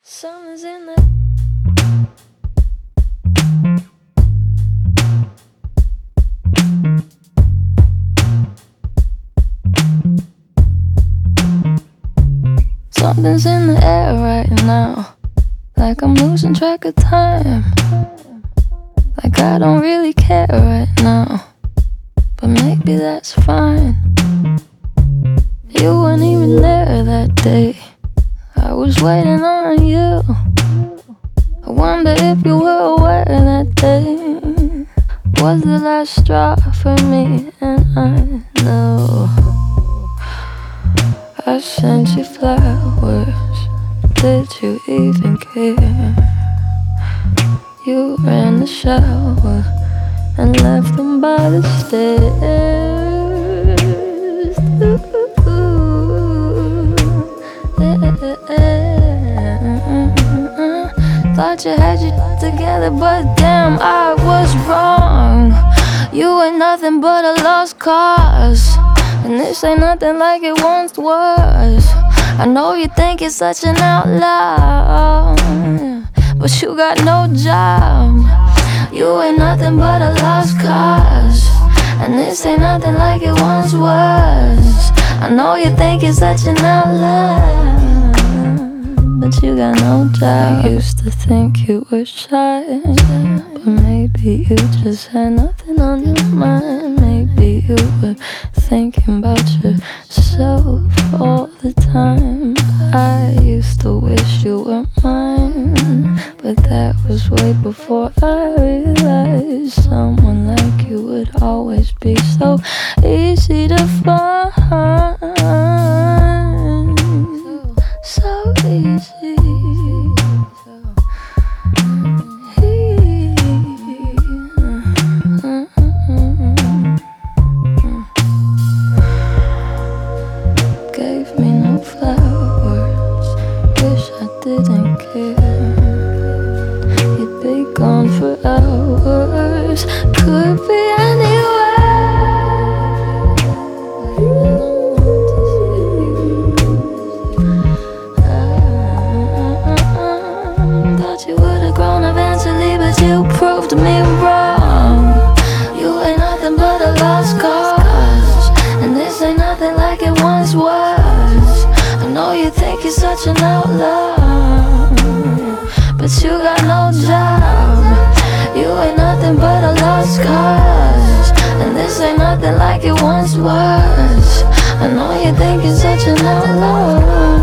Something's in the Something's in the air right now, like I'm losing track of time. Like I don't really care right now, but maybe that's fine. You weren't even there that day, I was waiting on you. I wonder if you were aware that day was the last straw for me. And I know I sent you flowers, did you even care? You ran the shower and left them by the stairs. Thought you had you together, but damn, I was wrong. You ain't nothing but a lost cause, and this ain't nothing like it once was. I know you think you're such an outlaw, but you got no job. You ain't nothing but a lost cause, and this ain't nothing like it once was. I know you think you're such an outlaw, but you got no job. I used to think you were shy, but maybe you just had nothing on your mind. Maybe you were thinking about yourself all the time. I used to wish you were mine, but that was way before I realized someone like you would always be so easy to find. So easy. Gave me no flowers, wish I didn't care. You'd be gone for hours, could be anywhere. Thought you would've grown eventually, but you proved me wrong. You ain't nothing but a lost cause, and this ain't nothing like it once was. I know you think you're such an outlaw, but you got no job. You ain't nothing but a lost cause, and this ain't nothing like it once was. I know you think you're such an outlaw.